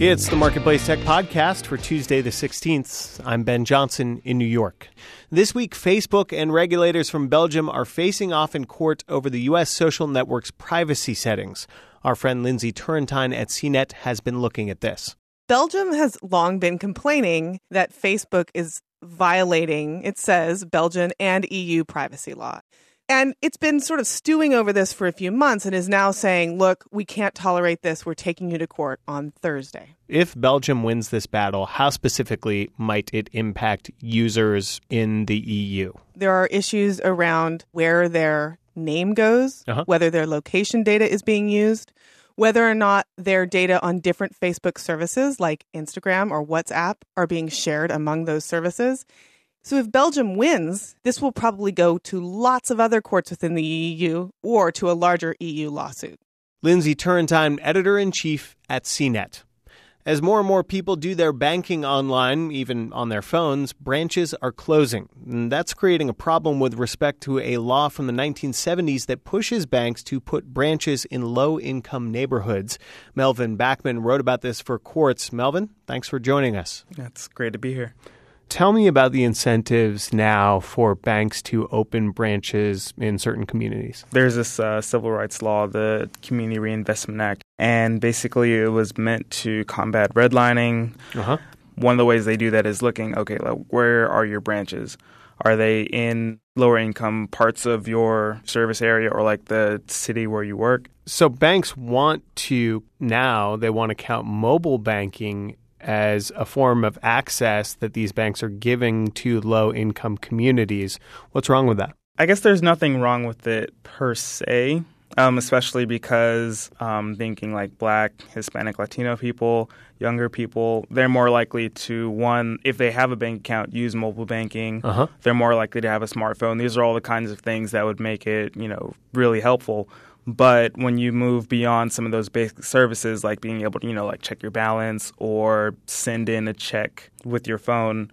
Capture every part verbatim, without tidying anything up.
It's the Marketplace Tech Podcast for Tuesday the sixteenth. I'm Ben Johnson in New York. This week, Facebook and regulators from Belgium are facing off in court over the U S social network's privacy settings. Our friend Lindsay Turrentine at C net has been looking at this. Belgium has long been complaining that Facebook is violating, it says, Belgian and E U privacy law. And it's been sort of stewing over this for a few months and is now saying, look, we can't tolerate this. We're taking you to court on Thursday. If Belgium wins this battle, how specifically might it impact users in the E U? There are issues around where their name goes, uh-huh. whether their location data is being used, whether or not their data on different Facebook services like Instagram or WhatsApp are being shared among those services. So if Belgium wins, this will probably go to lots of other courts within the E U or to a larger E U lawsuit. Lindsay Turrentine, editor-in-chief at C net. As more and more people do their banking online, even on their phones, branches are closing. And that's creating a problem with respect to a law from the nineteen seventies that pushes banks to put branches in low-income neighborhoods. Melvin Backman wrote about this for Quartz. Melvin, thanks for joining us. It's great to be here. Tell me about the incentives now for banks to open branches in certain communities. There's this uh, civil rights law, the Community Reinvestment Act, and basically it was meant to combat redlining. Uh-huh. One of the ways they do that is looking, okay, like, where are your branches? Are they in lower income parts of your service area or like the city where you work? So banks want to now, they want to count mobile banking as a form of access that these banks are giving to low-income communities. What's wrong with that? I guess there's nothing wrong with it per se, um, especially because um, thinking like Black, Hispanic, Latino people, younger people, they're more likely to, one, if they have a bank account, use mobile banking. Uh-huh. They're more likely to have a smartphone. These are all the kinds of things that would make it, you know, really helpful. But when you move beyond some of those basic services, like being able to, you know, like check your balance or send in a check with your phone,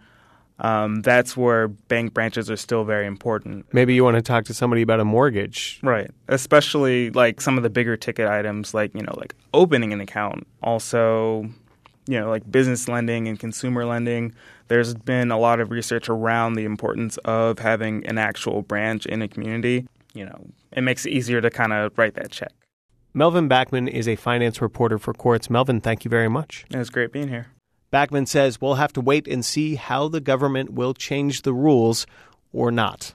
um, that's where bank branches are still very important. Maybe you want to talk to somebody about a mortgage. Right. Especially like some of the bigger ticket items like, you know, like opening an account. Also, you know, like business lending and consumer lending. There's been a lot of research around the importance of having an actual branch in a community. You know, it makes it easier to kind of write that check. Melvin Backman is a finance reporter for Quartz. Melvin, thank you very much. It was great being here. Backman says we'll have to wait and see how the government will change the rules or not.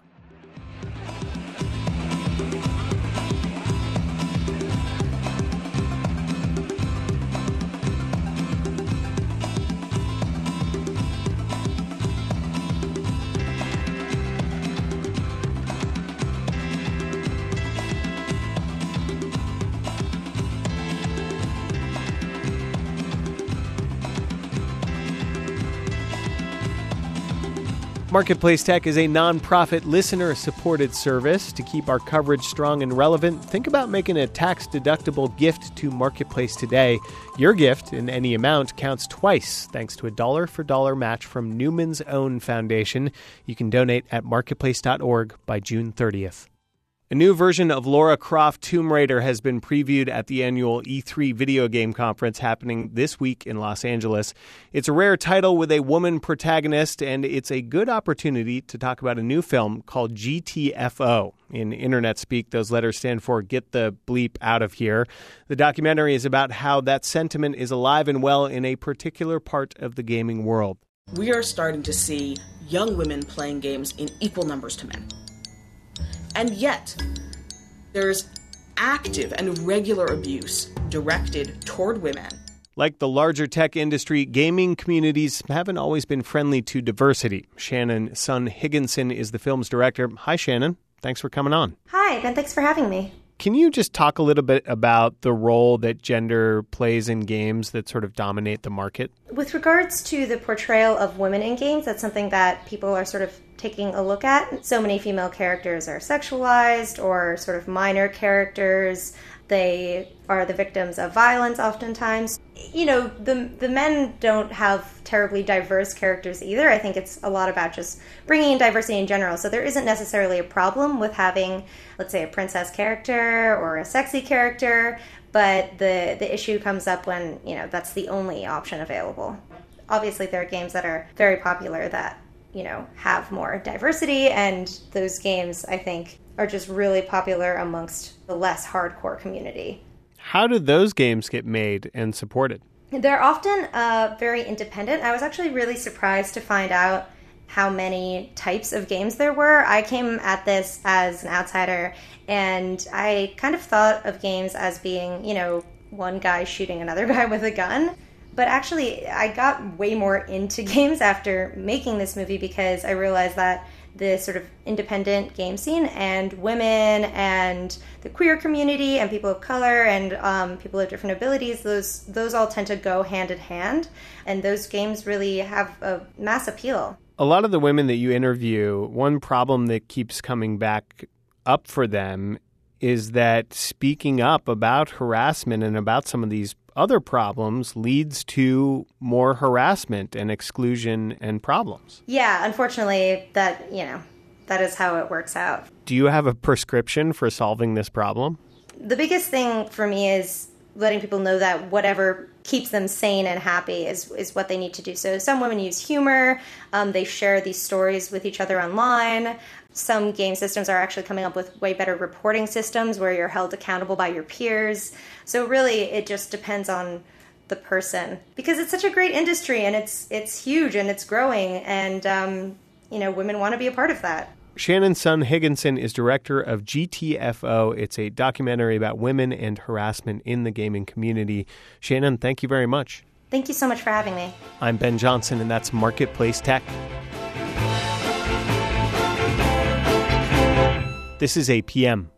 Marketplace Tech is a nonprofit listener-supported service. To keep our coverage strong and relevant, think about making a tax-deductible gift to Marketplace today. Your gift, in any amount, counts twice, thanks to a dollar-for-dollar match from Newman's Own Foundation. You can donate at marketplace dot org by June thirtieth. A new version of Lara Croft Tomb Raider has been previewed at the annual E three video game conference happening this week in Los Angeles. It's a rare title with a woman protagonist, and it's a good opportunity to talk about a new film called G T F O. In internet speak, those letters stand for Get the Bleep Out of Here. The documentary is about how that sentiment is alive and well in a particular part of the gaming world. We are starting to see young women playing games in equal numbers to men. And yet, there's active and regular abuse directed toward women. Like the larger tech industry, gaming communities haven't always been friendly to diversity. Shannon Sun Higginson is the film's director. Hi, Shannon. Thanks for coming on. Hi, Ben. Thanks for having me. Can you just talk a little bit about the role that gender plays in games that sort of dominate the market? With regards to the portrayal of women in games, that's something that people are sort of taking a look at. So many female characters are sexualized or sort of minor characters. They are the victims of violence oftentimes. You know, the the men don't have terribly diverse characters either. I think it's a lot about just bringing in diversity in general. So there isn't necessarily a problem with having, let's say, a princess character or a sexy character. But the, the issue comes up when, you know, that's the only option available. Obviously, there are games that are very popular that, you know, have more diversity, and those games, I think, are just really popular amongst the less hardcore community. How do those games get made and supported? They're often uh, very independent. I was actually really surprised to find out how many types of games there were. I came at this as an outsider, and I kind of thought of games as being, you know, one guy shooting another guy with a gun. But actually, I got way more into games after making this movie because I realized that the sort of independent game scene and women and the queer community and people of color and um, people of different abilities, those those all tend to go hand in hand. And those games really have a mass appeal. A lot of the women that you interview, one problem that keeps coming back up for them is that speaking up about harassment and about some of these other problems leads to more harassment and exclusion and problems. Yeah, unfortunately, that, you know, that is how it works out. Do you have a prescription for solving this problem? The biggest thing for me is letting people know that whatever keeps them sane and happy is is what they need to do. So some women use humor. Um, they share these stories with each other online. Some game systems are actually coming up with way better reporting systems where you're held accountable by your peers. So really, it just depends on the person, because it's such a great industry and it's it's huge and it's growing, and um, you know, women want to be a part of that. Shannon Sun Higginson is director of G T F O. It's a documentary about women and harassment in the gaming community. Shannon, thank you very much. Thank you so much for having me. I'm Ben Johnson, and that's Marketplace Tech. This is A P M.